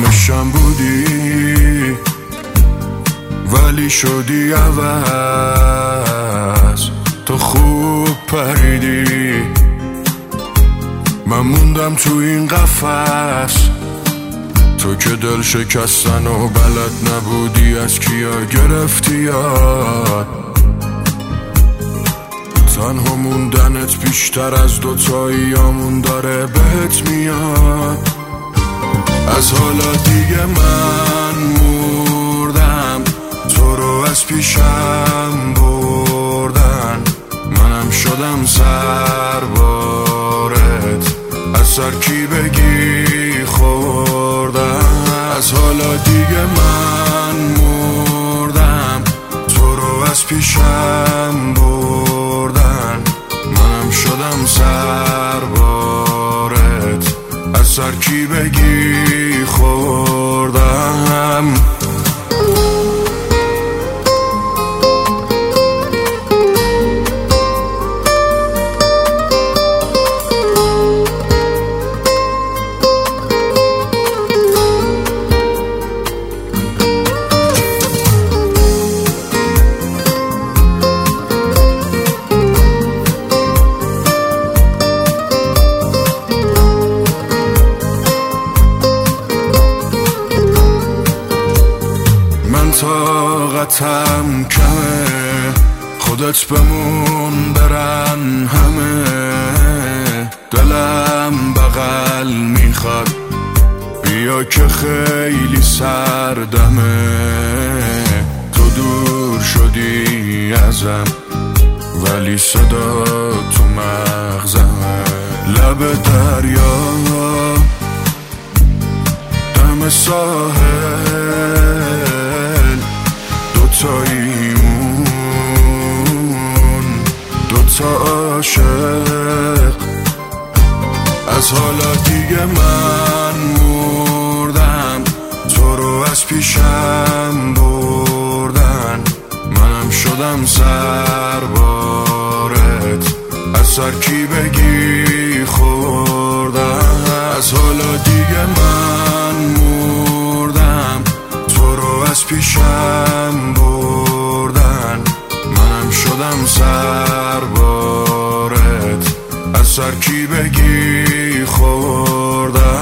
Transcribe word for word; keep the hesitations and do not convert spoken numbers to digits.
آرامشم بودی ولی شدی عوض. تو خوب پریدی من موندم تو این قفس. تو که دل شکستن و بلد نبودی از کیا گرفتی یاد. تنها موندنت بیشتر از دوتاییامون داره بهت میاد. از حالا دیگه من مردم تو رو از پیشم بردن. منم شدم سربارت از سر کی بگی خوردم. از حالا دیگه من مردم تو رو از پیشم بردن. منم شدم سربارت از سر کی بگی خوردم. طاقتم کمه خودت بمون برن همه. دلم بغل میخواد بیا که خیلی سردمه. تو دور شدی ازم ولی صدا تو مغزمه. لب دریا دم ساحل دوتاییمون دوتا عاشق. از حالا دیگه من مردم تو رو از پیشم بردن. منم شدم سربارت از سر کی بگی خوردم. از حالا دیگه من مردم تو رو از پیشم بردن. منم شدم سربارت از سر کی بگی خوردم.